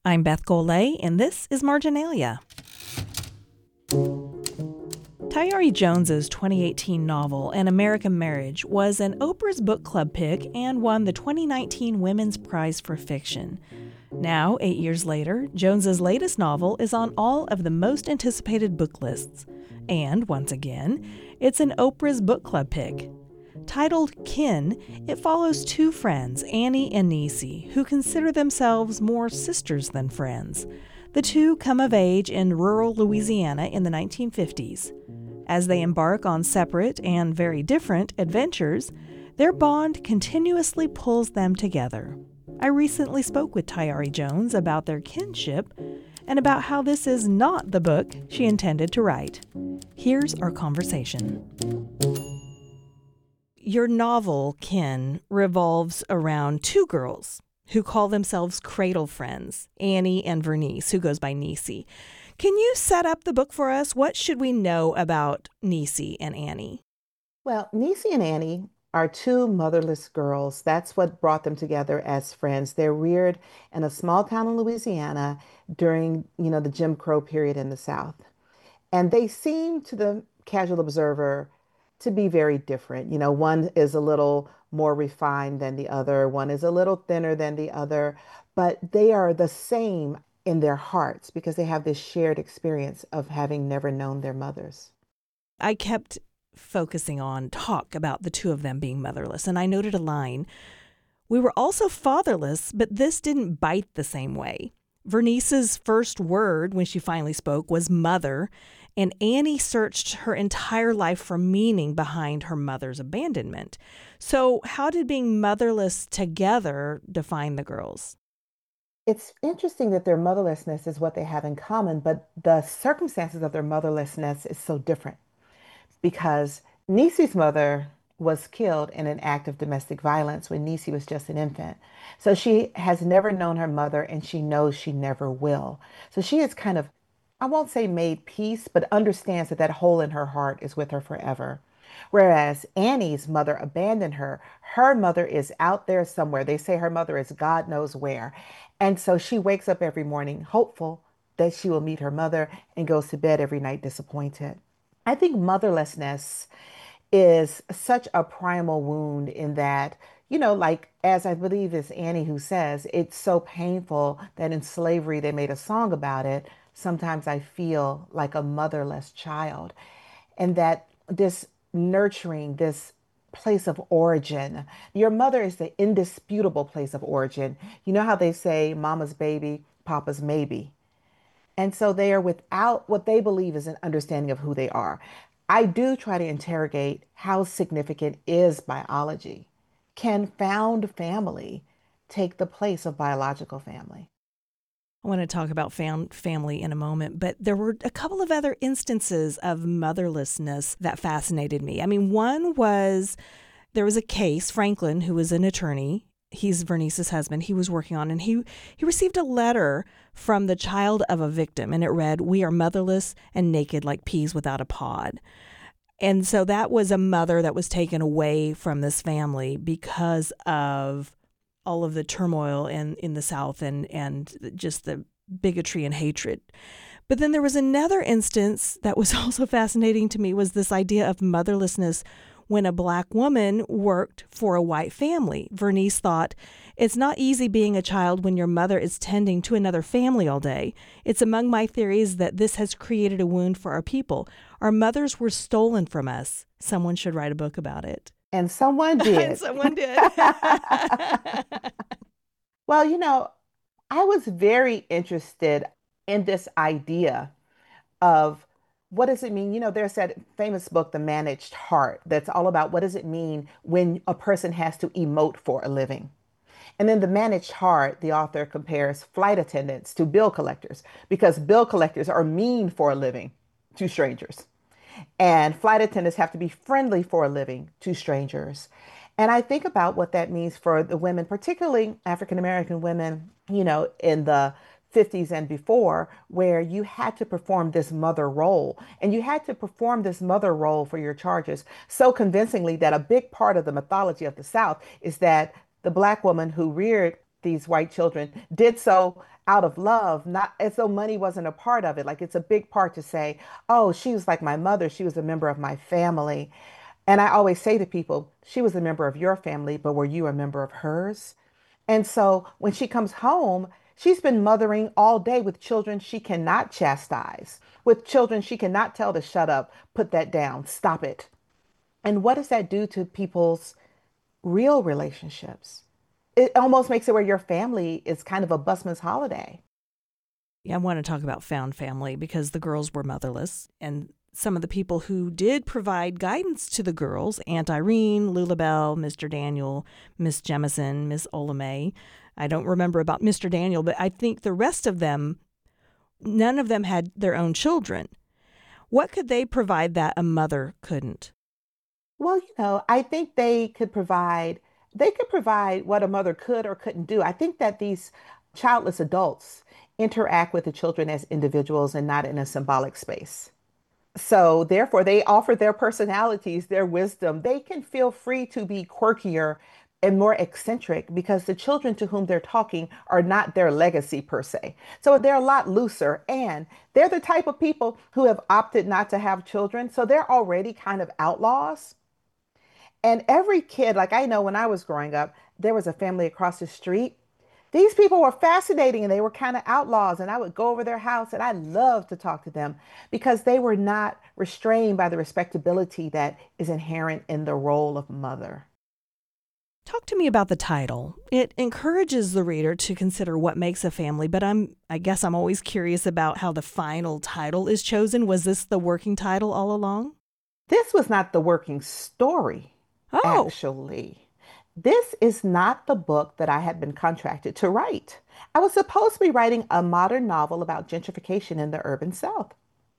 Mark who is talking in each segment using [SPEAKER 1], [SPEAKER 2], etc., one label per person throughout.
[SPEAKER 1] I'm Beth Golay, and this is Marginalia. Tayari Jones's 2018 novel, An American Marriage, was an Oprah's Book Club pick and won the 2019 Women's Prize for Fiction. Now, 8 years later, Jones's latest novel is on all of the most anticipated book lists. And, once again, it's an Oprah's Book Club pick. Titled Kin, it follows two friends, Annie and Niecy, who consider themselves more sisters than friends. The two come of age in rural Louisiana in the 1950s. As they embark on separate and very different adventures, their bond continuously pulls them together. I recently spoke with Tayari Jones about their kinship and about how this is not the book she intended to write. Here's our conversation. Your novel, Kin, revolves around two girls who call themselves cradle friends, Annie and Vernice, who goes by Niecy. Can you set up the book for us? What should we know about Niecy and Annie?
[SPEAKER 2] Well, Niecy and Annie are two motherless girls. That's what brought them together as friends. They're reared in a small town in Louisiana during, the Jim Crow period in the South. And they seem to the casual observer to be very different. One is a little more refined than the other, one is a little thinner than the other, but they are the same in their hearts because they have this shared experience of having never known their mothers.
[SPEAKER 1] I kept focusing on talk about the two of them being motherless, and I noted a line. We were also fatherless, but this didn't bite the same way. Vernice's first word when she finally spoke was mother, and Annie searched her entire life for meaning behind her mother's abandonment. So how did being motherless together define the girls?
[SPEAKER 2] It's interesting that their motherlessness is what they have in common, but the circumstances of their motherlessness is so different because Niecy's mother was killed in an act of domestic violence when Niecy was just an infant. So she has never known her mother and she knows she never will. So she has kind of, I won't say made peace, but understands that that hole in her heart is with her forever. Whereas Annie's mother abandoned her. Her mother is out there somewhere. They say her mother is God knows where. And so she wakes up every morning hopeful that she will meet her mother and goes to bed every night disappointed. I think motherlessness is such a primal wound in that, like as I believe it's Annie who says, it's so painful that in slavery they made a song about it. Sometimes I feel like a motherless child. And that this nurturing, this place of origin, your mother is the indisputable place of origin. You know how they say mama's baby, papa's maybe. And so they are without what they believe is an understanding of who they are. I do try to interrogate how significant is biology. Can found family take the place of biological family?
[SPEAKER 1] I want to talk about found family in a moment, but there were a couple of other instances of motherlessness that fascinated me. I mean, one was there was a case, Franklin, who was an attorney. He's Vernice's husband. He was working on, and he received a letter from the child of a victim, and it read, "We are motherless and naked like peas without a pod." And so that was a mother that was taken away from this family because of all of the turmoil in the South and just the bigotry and hatred. But then there was another instance that was also fascinating to me was this idea of motherlessness when a Black woman worked for a white family. Vernice thought, it's not easy being a child when your mother is tending to another family all day. It's among my theories that this has created a wound for our people. Our mothers were stolen from us. Someone should write a book about it.
[SPEAKER 2] And someone
[SPEAKER 1] And
[SPEAKER 2] did.
[SPEAKER 1] someone did.
[SPEAKER 2] Well, I was very interested in this idea of what does it mean? There's that famous book, The Managed Heart, that's all about what does it mean when a person has to emote for a living. And in The Managed Heart, the author compares flight attendants to bill collectors because bill collectors are mean for a living to strangers. And flight attendants have to be friendly for a living to strangers. And I think about what that means for the women, particularly African American women, in the 50s and before, where you had to perform this mother role. And you had to perform this mother role for your charges so convincingly that a big part of the mythology of the South is that the Black woman who reared these white children did so out of love, not as though money wasn't a part of it. Like it's a big part to say, oh, she was like my mother. She was a member of my family. And I always say to people, she was a member of your family, but were you a member of hers? And so when she comes home, she's been mothering all day with children she cannot chastise, with children she cannot tell to shut up, put that down, stop it. And what does that do to people's real relationships? It almost makes it where your family is kind of a busman's holiday.
[SPEAKER 1] Yeah, I want to talk about found family because the girls were motherless, and some of the people who did provide guidance to the girls, Aunt Irene, Lulabelle, Mr. Daniel, Miss Jemison, Miss Olamay. I don't remember about Mr. Daniel, but I think the rest of them, none of them had their own children. What could they provide that a mother couldn't?
[SPEAKER 2] Well, I think they could provide what a mother could or couldn't do. I think that these childless adults interact with the children as individuals and not in a symbolic space. So therefore, they offer their personalities, their wisdom. They can feel free to be quirkier and more eccentric because the children to whom they're talking are not their legacy per se. So they're a lot looser and they're the type of people who have opted not to have children. So they're already kind of outlaws. And every kid, like I know when I was growing up, there was a family across the street. These people were fascinating and they were kind of outlaws. And I would go over their house and I loved to talk to them because they were not restrained by the respectability that is inherent in the role of mother.
[SPEAKER 1] Talk to me about the title. It encourages the reader to consider what makes a family, but I guess I'm always curious about how the final title is chosen. Was this the working title all along?
[SPEAKER 2] This was not the working story,
[SPEAKER 1] Oh,
[SPEAKER 2] actually. This is not the book that I had been contracted to write. I was supposed to be writing a modern novel about gentrification in the urban South.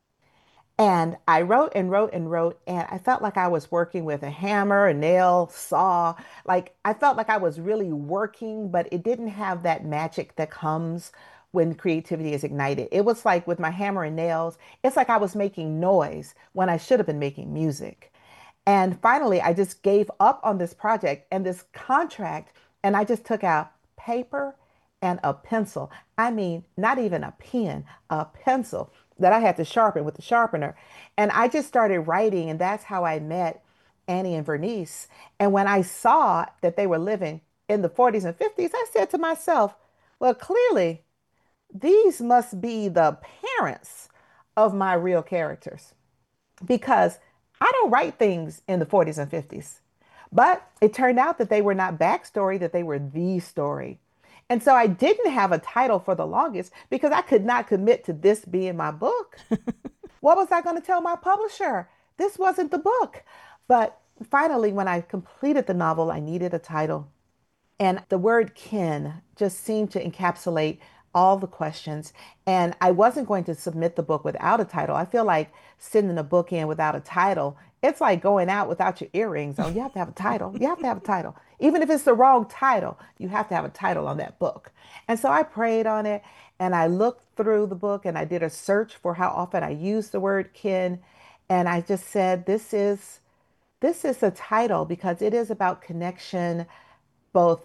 [SPEAKER 2] And I wrote and wrote and wrote, and I felt like I was working with a hammer, a nail, saw. Like I felt like I was really working, but it didn't have that magic that comes when creativity is ignited. It was like with my hammer and nails, it's like I was making noise when I should have been making music. And finally, I just gave up on this project and this contract, and I just took out paper and a pencil. I mean, not even a pen, a pencil that I had to sharpen with the sharpener. And I just started writing, and that's how I met Annie and Vernice. And when I saw that they were living in the 40s and 50s, I said to myself, well, clearly, these must be the parents of my real characters because I don't write things in the 40s and 50s. But it turned out that they were not backstory, that they were the story. And so I didn't have a title for the longest because I could not commit to this being my book. What was I going to tell my publisher? This wasn't the book. But finally, when I completed the novel, I needed a title. And the word kin just seemed to encapsulate all the questions. And I wasn't going to submit the book without a title. I feel like sending a book in without a title, it's like going out without your earrings on. You have to have a title. You have to have a title. Even if it's the wrong title, you have to have a title on that book. And so I prayed on it and I looked through the book and I did a search for how often I use the word kin. And I just said, this is a title because it is about connection, both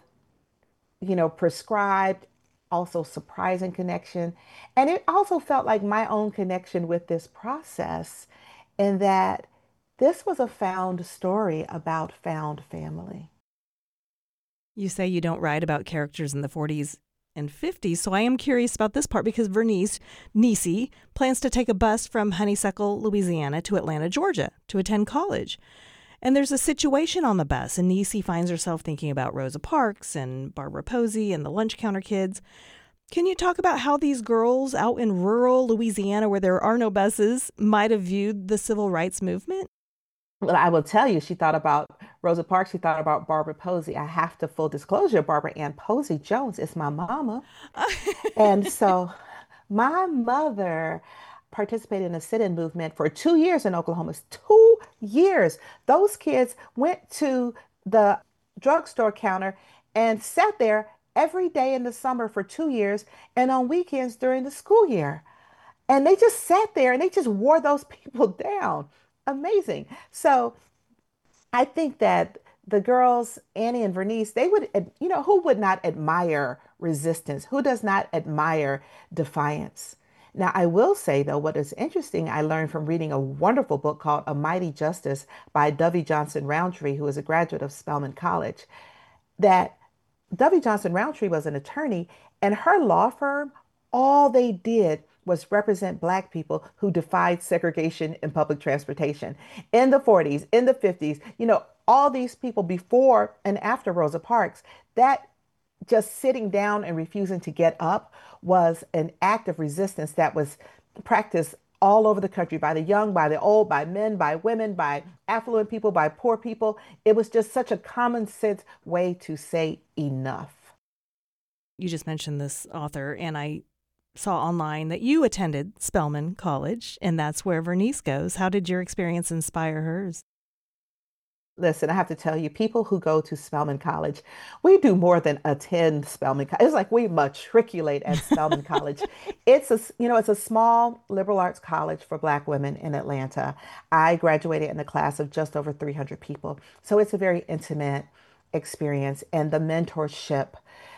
[SPEAKER 2] prescribed, also surprising connection. And it also felt like my own connection with this process, in that this was a found story about found family.
[SPEAKER 1] you say you don't write about characters in the 40s and 50s, so I am curious about this part because Vernice Nisi plans to take a bus from Honeysuckle, Louisiana to Atlanta, Georgia to attend college. And there's a situation on the bus, and Niecy finds herself thinking about Rosa Parks and Barbara Posey and the Lunch Counter Kids. Can you talk about how these girls out in rural Louisiana, where there are no buses, might have viewed the civil rights movement?
[SPEAKER 2] Well, I will tell you, she thought about Rosa Parks, she thought about Barbara Posey. I have to full disclosure, Barbara Ann Posey Jones is my mama. And so my mother participated in a sit-in movement for 2 years in Oklahoma. 2 years. Those kids went to the drugstore counter and sat there every day in the summer for 2 years and on weekends during the school year. And they just sat there and they just wore those people down. Amazing. So I think that the girls, Annie and Vernice, they would, who would not admire resistance? Who does not admire defiance? Now, I will say, though, what is interesting, I learned from reading a wonderful book called A Mighty Justice by Dovey Johnson Roundtree, who is a graduate of Spelman College, that Dovey Johnson Roundtree was an attorney, and her law firm, all they did was represent Black people who defied segregation in public transportation in the 40s, in the 50s, all these people before and after Rosa Parks. That just sitting down and refusing to get up was an act of resistance that was practiced all over the country by the young, by the old, by men, by women, by affluent people, by poor people. It was just such a common sense way to say enough.
[SPEAKER 1] You just mentioned this author, and I saw online that you attended Spelman College, and that's where Vernice goes. How did your experience inspire hers?
[SPEAKER 2] Listen, I have to tell you, people who go to Spelman College, we do more than attend Spelman College. It's like we matriculate at Spelman College. It's a small liberal arts college for Black women in Atlanta. I graduated in a class of just over 300 people. So it's a very intimate experience, and the mentorship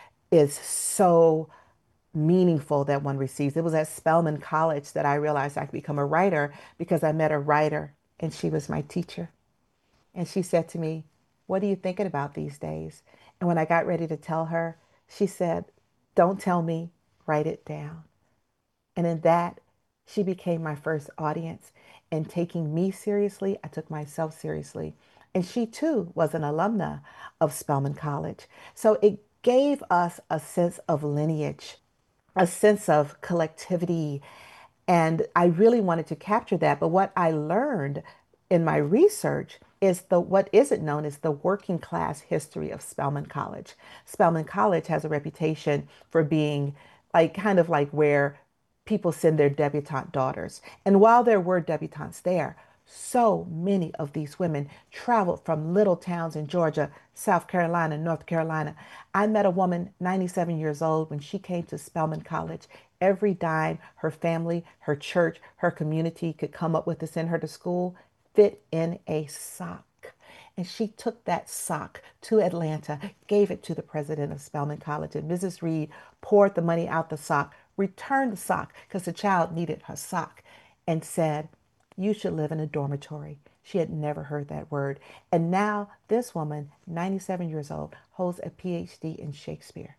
[SPEAKER 2] is so meaningful that one receives. It was at Spelman College that I realized I could become a writer because I met a writer and she was my teacher. And she said to me, "What are you thinking about these days?" And when I got ready to tell her, she said, "Don't tell me, write it down." And in that, she became my first audience. And taking me seriously, I took myself seriously. And she too was an alumna of Spelman College. So it gave us a sense of lineage, a sense of collectivity. And I really wanted to capture that. But what I learned in my research is what isn't known is the working class history of Spelman College. Spelman College has a reputation for being like kind of like where people send their debutante daughters. And while there were debutantes there, so many of these women traveled from little towns in Georgia, South Carolina, North Carolina. I met a woman, 97 years old, when she came to Spelman College. Every dime her family, her church, her community could come up with to send her to school fit in a sock. And she took that sock to Atlanta, gave it to the president of Spelman College, and Mrs. Reed poured the money out the sock, returned the sock because the child needed her sock, and said, "You should live in a dormitory." She had never heard that word. And now this woman, 97 years old, holds a PhD in Shakespeare.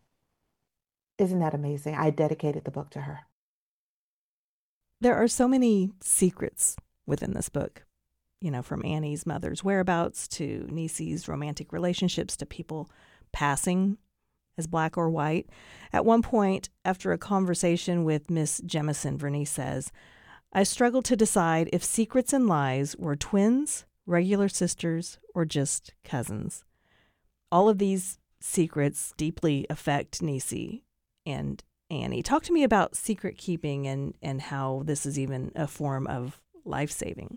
[SPEAKER 2] Isn't that amazing? I dedicated the book to her.
[SPEAKER 1] There are so many secrets within this book, from Annie's mother's whereabouts to Nisi's romantic relationships to people passing as Black or white. At one point, after a conversation with Miss Jemison, Vernice says, "I struggled to decide if Secrets and Lies were twins, regular sisters, or just cousins. All of these secrets deeply affect Nisi and Annie. Talk to me about secret keeping and how this is even a form of life saving."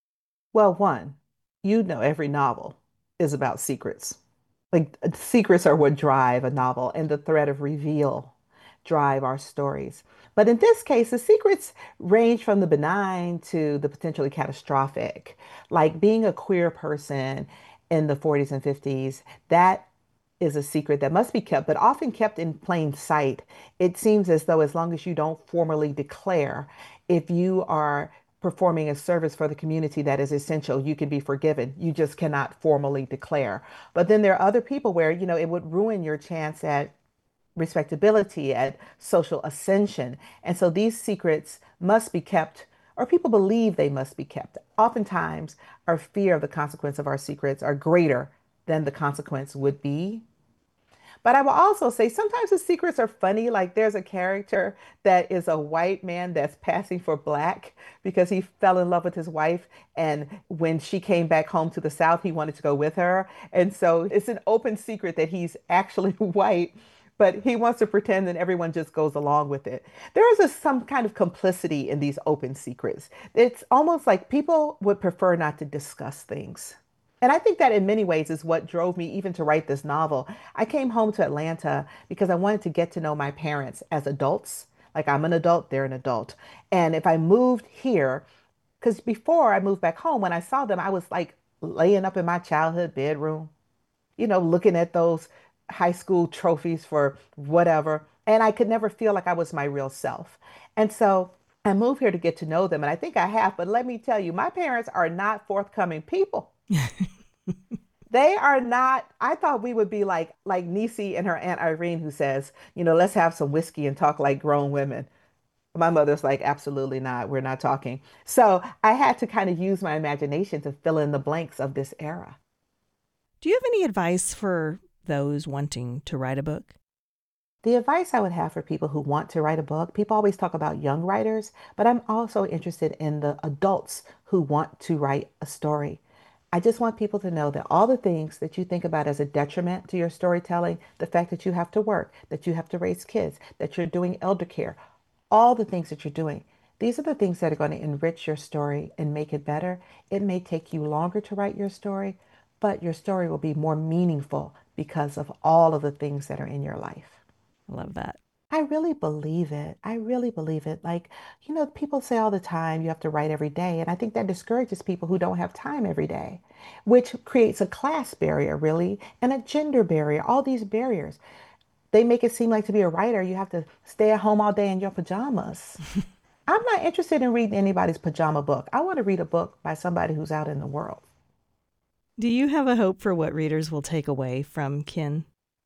[SPEAKER 2] Well, one, every novel is about secrets. Like secrets are what drive a novel, and the thread of reveal drive our stories. But in this case, the secrets range from the benign to the potentially catastrophic. Like being a queer person in the 40s and 50s, that is a secret that must be kept, but often kept in plain sight. It seems as though as long as you don't formally declare, if you are performing a service for the community that is essential, you can be forgiven. You just cannot formally declare. But then there are other people where, it would ruin your chance at respectability, at social ascension. And so these secrets must be kept, or people believe they must be kept. Oftentimes, our fear of the consequence of our secrets are greater than the consequence would be. But I will also say sometimes the secrets are funny. Like there's a character that is a white man that's passing for Black because he fell in love with his wife. And when she came back home to the South, he wanted to go with her. And so it's an open secret that he's actually white, but he wants to pretend and everyone just goes along with it. There is some kind of complicity in these open secrets. It's almost like people would prefer not to discuss things. And I think that in many ways is what drove me even to write this novel. I came home to Atlanta because I wanted to get to know my parents as adults. Like I'm an adult, they're an adult. And if I moved here, because before I moved back home, when I saw them, I was like laying up in my childhood bedroom, looking at those high school trophies for whatever. And I could never feel like I was my real self. And so I moved here to get to know them. And I think I have, but let me tell you, my parents are not forthcoming people. They are not. I thought we would be like Niecy and her Aunt Irene, who says, let's have some whiskey and talk like grown women. My mother's like, absolutely not. We're not talking. So I had to kind of use my imagination to fill in the blanks of this era.
[SPEAKER 1] Do you have any advice for those wanting to write a book?
[SPEAKER 2] The advice I would have for people who want to write a book, people always talk about young writers, but I'm also interested in the adults who want to write a story. I just want people to know that all the things that you think about as a detriment to your storytelling, the fact that you have to work, that you have to raise kids, that you're doing elder care, all the things that you're doing, these are the things that are going to enrich your story and make it better. It may take you longer to write your story, but your story will be more meaningful because of all of the things that are in your life.
[SPEAKER 1] I love that.
[SPEAKER 2] I really believe it. I really believe it. Like, people say all the time you have to write every day. And I think that discourages people who don't have time every day, which creates a class barrier, really, and a gender barrier, all these barriers. They make it seem like to be a writer, you have to stay at home all day in your pajamas. I'm not interested in reading anybody's pajama book. I want to read a book by somebody who's out in the world.
[SPEAKER 1] Do you have a hope for what readers will take away from Kin?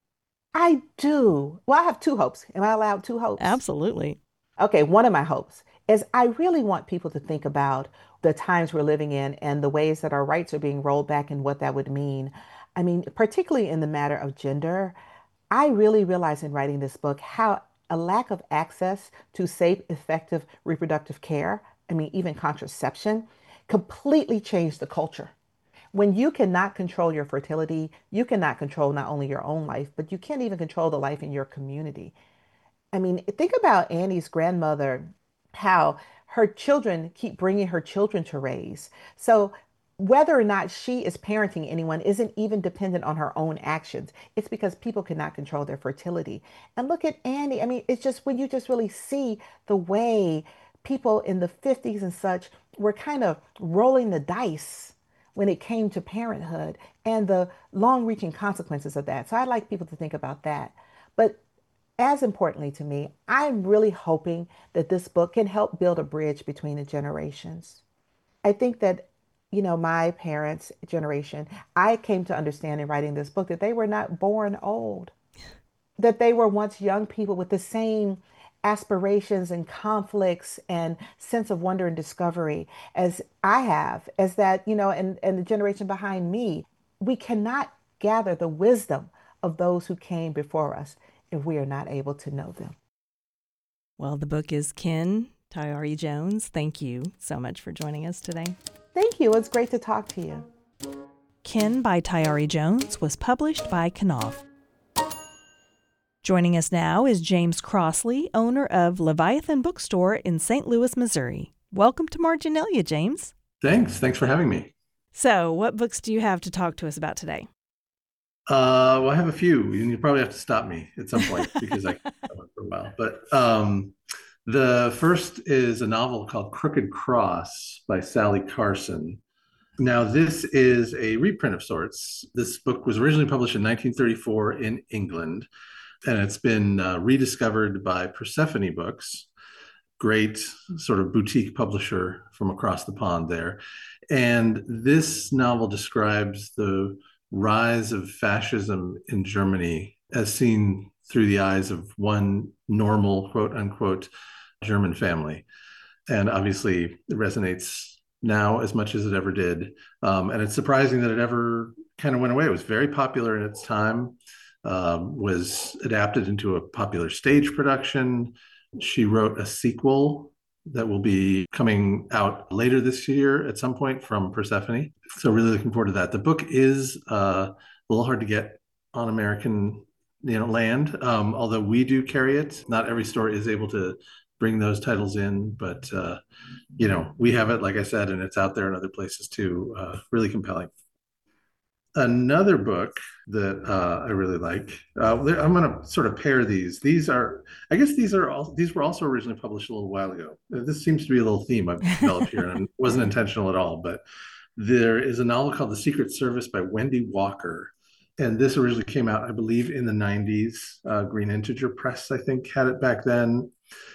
[SPEAKER 2] I do. Well, I have two hopes. Am I allowed two hopes?
[SPEAKER 1] Absolutely.
[SPEAKER 2] Okay, one of my hopes is I really want people to think about the times we're living in and the ways that our rights are being rolled back and what that would mean. I mean, particularly in the matter of gender, I really realized in writing this book how a lack of access to safe, effective reproductive care, I mean, even contraception, completely changed the culture. When you cannot control your fertility, you cannot control not only your own life, but you can't even control the life in your community. I mean, think about Annie's grandmother, how her children keep bringing her children to raise. So whether or not she is parenting anyone isn't even dependent on her own actions. It's because people cannot control their fertility. And look at Annie. I mean, it's just when you just really see the way people in the 50s and such were kind of rolling the dice when it came to parenthood and the long reaching consequences of that. So I'd like people to think about that. But as importantly to me, I'm really hoping that this book can help build a bridge between the generations. I think that, my parents' generation, I came to understand in writing this book that they were not born old, that they were once young people with the same aspirations and conflicts and sense of wonder and discovery as I have, as that, and the generation behind me. We cannot gather the wisdom of those who came before us if we are not able to know them.
[SPEAKER 1] Well, the book is Kin, Tayari Jones. Thank you so much for joining us today.
[SPEAKER 2] Thank you. It's great to talk to you.
[SPEAKER 1] Kin by Tayari Jones was published by Knopf. Joining us now is James Crossley, owner of Leviathan Bookstore in St. Louis, Missouri. Welcome to Marginalia, James.
[SPEAKER 3] Thanks for having me.
[SPEAKER 1] So, what books do you have to talk to us about today?
[SPEAKER 3] Well, I have a few, and you probably have to stop me at some point because I can't talk for a while. But the first is a novel called Crooked Cross by Sally Carson. Now, this is a reprint of sorts. This book was originally published in 1934 in England, and it's been rediscovered by Persephone Books, great sort of boutique publisher from across the pond there. And this novel describes the rise of fascism in Germany as seen through the eyes of one normal, quote unquote, German family. And obviously it resonates now as much as it ever did. And it's surprising that it ever kind of went away. It was very popular in its time, was adapted into a popular stage production. She wrote a sequel that will be coming out later this year at some point from Persephone. So really looking forward to that. The book is a little hard to get on American land, although we do carry it. Not every store is able to bring those titles in, but we have it, like I said, and it's out there in other places too. Really compelling. Another book that I really like. I'm going to sort of pair these. These were also originally published a little while ago. This seems to be a little theme I've developed here, and it wasn't intentional at all. But there is a novel called The Secret Service by Wendy Walker, And this originally came out, I believe, in the 90s. Green Integer Press, I think, had it back then.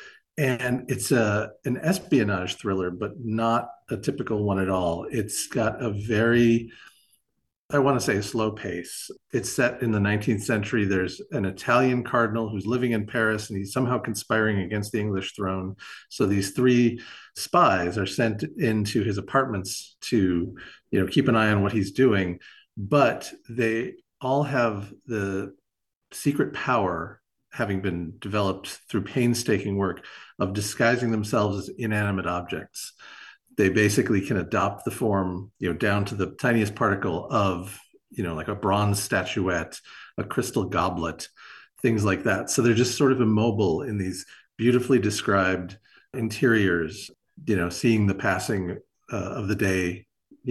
[SPEAKER 3] And it's an espionage thriller, but not a typical one at all. It's got a very, I want to say, a slow pace. It's set in the 19th century. There's an Italian cardinal who's living in Paris, and he's somehow conspiring against the English throne. So these three spies are sent into his apartments to, keep an eye on what he's doing. But they all have the secret power, having been developed through painstaking work, of disguising themselves as inanimate objects. They basically can adopt the form, down to the tiniest particle of, like a bronze statuette, a crystal goblet, things like that. So they're just sort of immobile in these beautifully described interiors, seeing the passing of the day,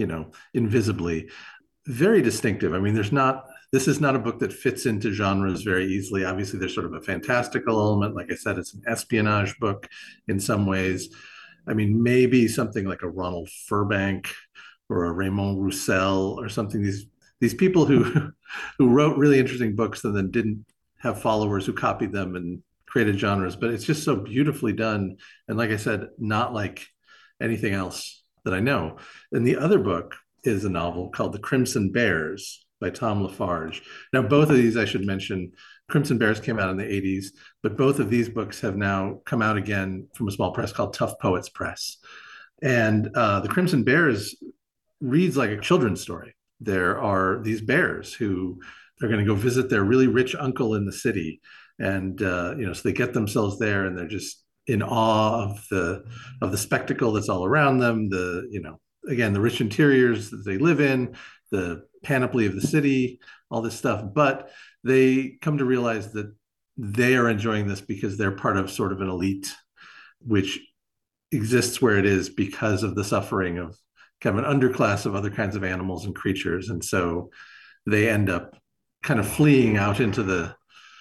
[SPEAKER 3] invisibly. Very distinctive. I mean, this is not a book that fits into genres very easily. Obviously, there's sort of a fantastical element. Like I said, it's an espionage book in some ways. I mean, maybe something like a Ronald Furbank or a Raymond Roussel or something. These people who wrote really interesting books and then didn't have followers who copied them and created genres. But it's just so beautifully done. And like I said, not like anything else that I know. And the other book is a novel called The Crimson Bears by Tom LaFarge. Now, both of these, I should mention, Crimson Bears came out in the 80s, but both of these books have now come out again from a small press called Tough Poets Press. And The Crimson Bears reads like a children's story. There are these bears who are going to go visit their really rich uncle in the city. And, so they get themselves there and they're just in awe of the spectacle that's all around them, again, the rich interiors that they live in, the panoply of the city, all this stuff. But they come to realize that they are enjoying this because they're part of sort of an elite, which exists where it is because of the suffering of kind of an underclass of other kinds of animals and creatures. And so they end up kind of fleeing out into the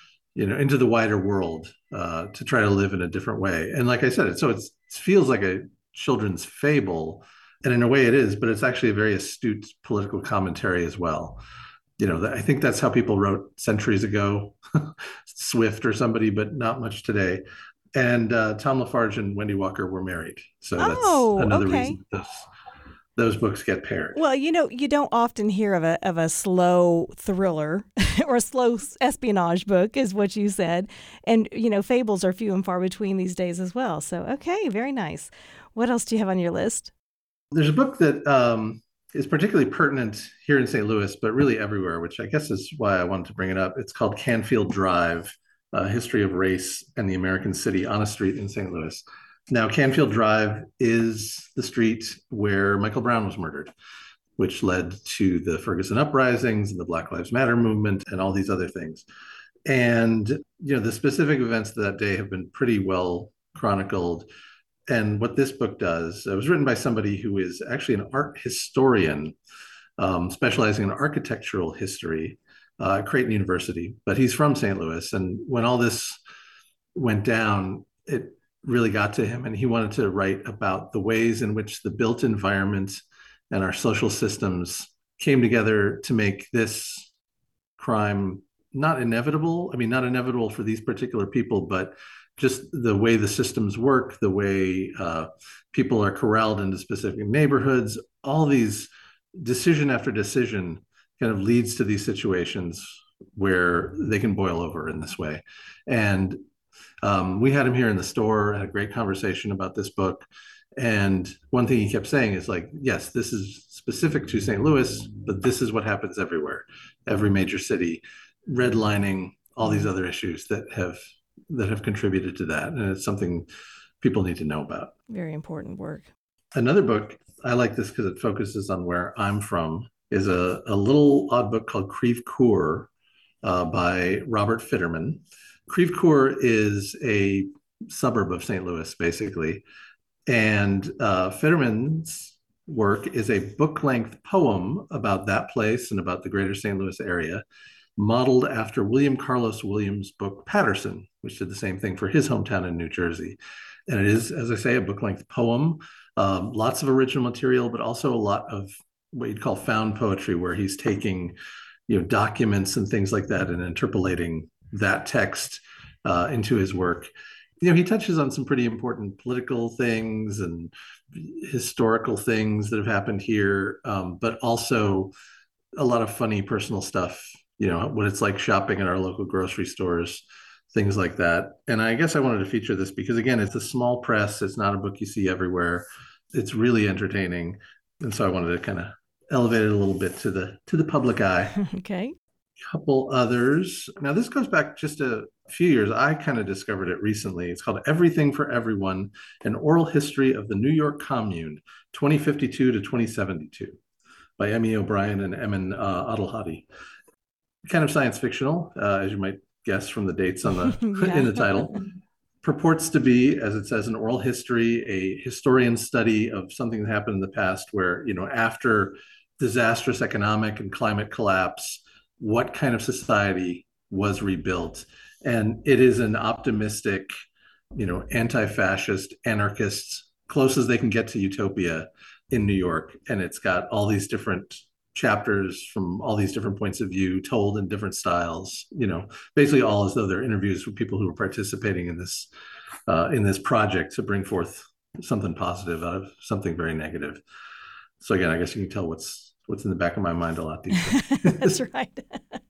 [SPEAKER 3] wider world to try to live in a different way. And like I said, it feels like a children's fable. And in a way it is, but it's actually a very astute political commentary as well. I think that's how people wrote centuries ago, Swift or somebody, but not much today. And Tom LaFarge and Wendy Walker were married. So that's another reason those books get paired.
[SPEAKER 1] Well, you don't often hear of a slow thriller or a slow espionage book, is what you said. And, fables are few and far between these days as well. So, okay, very nice. What else do you have on your list?
[SPEAKER 3] There's a book that is particularly pertinent here in St. Louis, but really everywhere, which I guess is why I wanted to bring it up. It's called Canfield Drive, A History of Race and the American City on a Street in St. Louis. Now, Canfield Drive is the street where Michael Brown was murdered, which led to the Ferguson uprisings and the Black Lives Matter movement and all these other things. And, the specific events of that day have been pretty well chronicled. And what this book does, it was written by somebody who is actually an art historian, specializing in architectural history at Creighton University, but he's from St. Louis. And when all this went down, it really got to him, and he wanted to write about the ways in which the built environment and our social systems came together to make this crime not inevitable. I mean, not inevitable for these particular people, but just the way the systems work, the way people are corralled into specific neighborhoods, all these decision after decision kind of leads to these situations where they can boil over in this way. And we had him here in the store, had a great conversation about this book. And one thing he kept saying is like, yes, this is specific to St. Louis, but this is what happens everywhere, every major city, redlining, all these other issues that have contributed to that. And it's something people need to know about.
[SPEAKER 1] Very important work.
[SPEAKER 3] Another book, I like this because it focuses on where I'm from, is a little odd book called Creve Coeur by Robert Fitterman. Creve Coeur is a suburb of St. Louis, basically. And Fitterman's work is a book-length poem about that place and about the greater St. Louis area, modeled after William Carlos Williams' book Paterson, which did the same thing for his hometown in New Jersey. And it is, as I say, a book-length poem, lots of original material, but also a lot of what you'd call found poetry, where he's taking documents and things like that, and interpolating that text into his work. He touches on some pretty important political things and historical things that have happened here, but also a lot of funny personal stuff, what it's like shopping at our local grocery stores, things like that. And I guess I wanted to feature this because, again, it's a small press. It's not a book you see everywhere. It's really entertaining. And so I wanted to kind of elevate it a little bit to the public eye.
[SPEAKER 1] Okay.
[SPEAKER 3] Couple others. Now, this goes back just a few years. I kind of discovered it recently. It's called Everything for Everyone, An Oral History of the New York Commune, 2052 to 2072, by Emmy O'Brien and Emin Adalhadi. Kind of science fictional, as you might guess from the dates on the in the title. Purports to be, as it says, an oral history, a historian's study of something that happened in the past where, after disastrous economic and climate collapse, what kind of society was rebuilt. And it is an optimistic, anti-fascist, anarchist, close as they can get to utopia in New York. And it's got all these different chapters from all these different points of view told in different styles, basically all as though they're interviews with people who are participating in this project to bring forth something positive out of something very negative. So again, I guess you can tell what's in the back of my mind a lot these days.
[SPEAKER 1] That's right.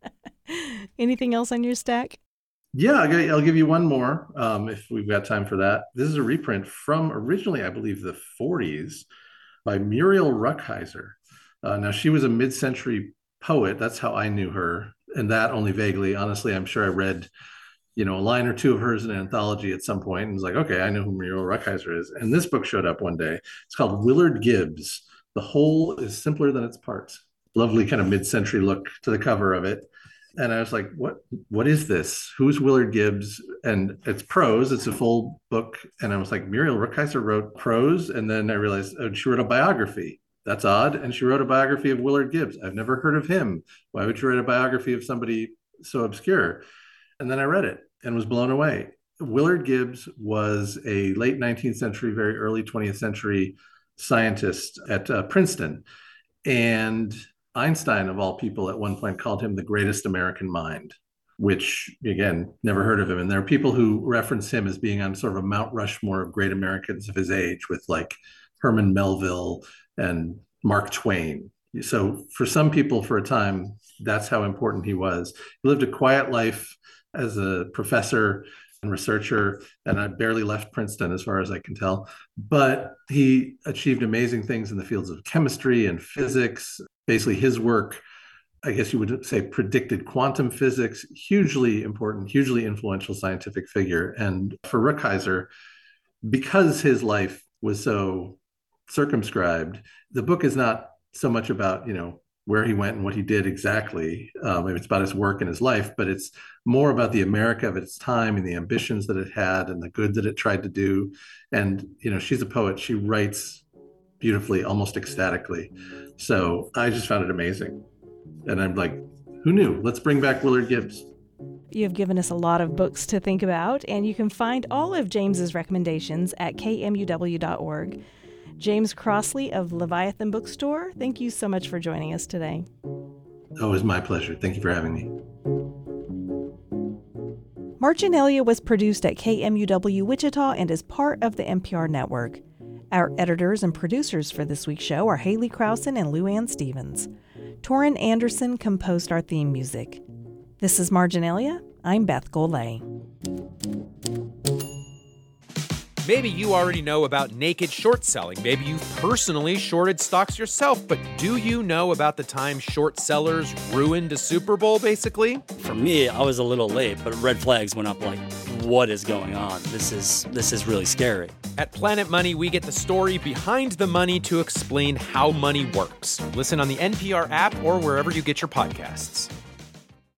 [SPEAKER 1] Anything else on your stack?
[SPEAKER 3] Yeah, I'll give you one more if we've got time for that. This is a reprint from originally, I believe, the 40s by Muriel Rukeyser. Now, she was a mid-century poet. That's how I knew her, and that only vaguely. Honestly, I'm sure I read, a line or two of hers in an anthology at some point and was like, okay, I know who Muriel Rukeyser is. And this book showed up one day. It's called Willard Gibbs. The Whole is Simpler Than Its Parts. Lovely kind of mid-century look to the cover of it. And I was like, what is this? Who's Willard Gibbs? And it's prose. It's a full book. And I was like, Muriel Rukeyser wrote prose. And then I realized she wrote a biography. That's odd. And she wrote a biography of Willard Gibbs. I've never heard of him. Why would you write a biography of somebody so obscure? And then I read it and was blown away. Willard Gibbs was a late 19th century, very early 20th century scientist at Princeton. And Einstein, of all people, at one point called him the greatest American mind, which, again, never heard of him. And there are people who reference him as being on sort of a Mount Rushmore of great Americans of his age, with like Herman Melville and Mark Twain. So for some people, for a time, that's how important he was. He lived a quiet life as a professor and researcher, and I barely left Princeton as far as I can tell. But he achieved amazing things in the fields of chemistry and physics. Basically, his work, I guess you would say, predicted quantum physics. Hugely important, hugely influential scientific figure. And for Rukeyser, because his life was so circumscribed, the book is not so much about, where he went and what he did exactly. It's about his work and his life, but it's more about the America of its time and the ambitions that it had and the good that it tried to do. And, she's a poet. She writes beautifully, almost ecstatically. So I just found it amazing. And I'm like, who knew? Let's bring back Willard Gibbs.
[SPEAKER 1] You have given us a lot of books to think about, and you can find all of James's recommendations at kmuw.org. James Crossley of Leviathan Bookstore, thank you so much for joining us today.
[SPEAKER 3] Oh, it was my pleasure. Thank you for having me.
[SPEAKER 1] Marginalia was produced at KMUW Wichita and is part of the NPR network. Our editors and producers for this week's show are Haley Krausen and Luann Stevens. Torrin Anderson composed our theme music. This is Marginalia. I'm Beth Golay.
[SPEAKER 4] Maybe you already know about naked short selling. Maybe you've personally shorted stocks yourself, but do you know about the time short sellers ruined a Super Bowl, basically?
[SPEAKER 5] For me, I was a little late, but red flags went up like, what is going on? This is really scary.
[SPEAKER 4] At Planet Money, we get the story behind the money to explain how money works. Listen on the NPR app or wherever you get your podcasts.